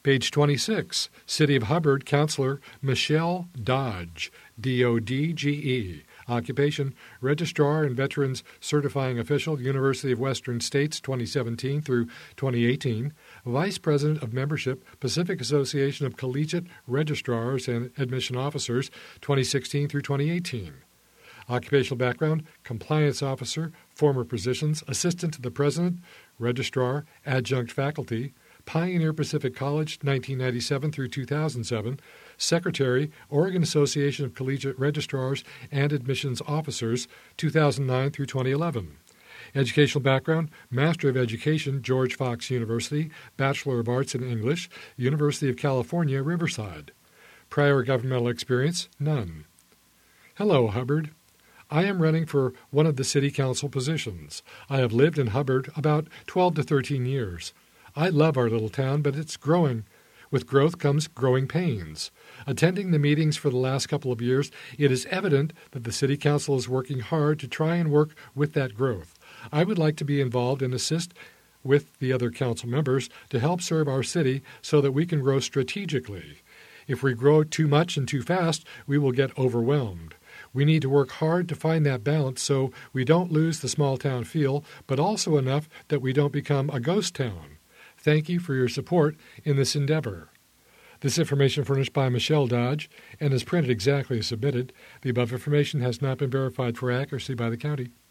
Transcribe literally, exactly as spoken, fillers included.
Page twenty-six, City of Hubbard Counselor Michelle Dodge, D O D G E. Occupation, Registrar and Veterans Certifying Official, University of Western States, twenty seventeen through twenty eighteen. Vice President of Membership, Pacific Association of Collegiate Registrars and Admission Officers, twenty sixteen through twenty eighteen. Occupational background, Compliance Officer, former positions, Assistant to the President, Registrar, Adjunct Faculty, Pioneer Pacific College, nineteen ninety-seven through two thousand seven, Secretary, Oregon Association of Collegiate Registrars and Admissions Officers, two thousand nine through twenty eleven. Educational background, Master of Education, George Fox University, Bachelor of Arts in English, University of California, Riverside. Prior governmental experience, none. Hello, Hubbard. I am running for one of the city council positions. I have lived in Hubbard about twelve to thirteen years. I love our little town, but it's growing. With growth comes growing pains. Attending the meetings for the last couple of years, it is evident that the City Council is working hard to try and work with that growth. I would like to be involved and assist with the other council members to help serve our city so that we can grow strategically. If we grow too much and too fast, we will get overwhelmed. We need to work hard to find that balance so we don't lose the small town feel, but also enough that we don't become a ghost town. Thank you for your support in this endeavor. This information furnished by Michelle Dodge and is printed exactly as submitted. The above information has not been verified for accuracy by the county.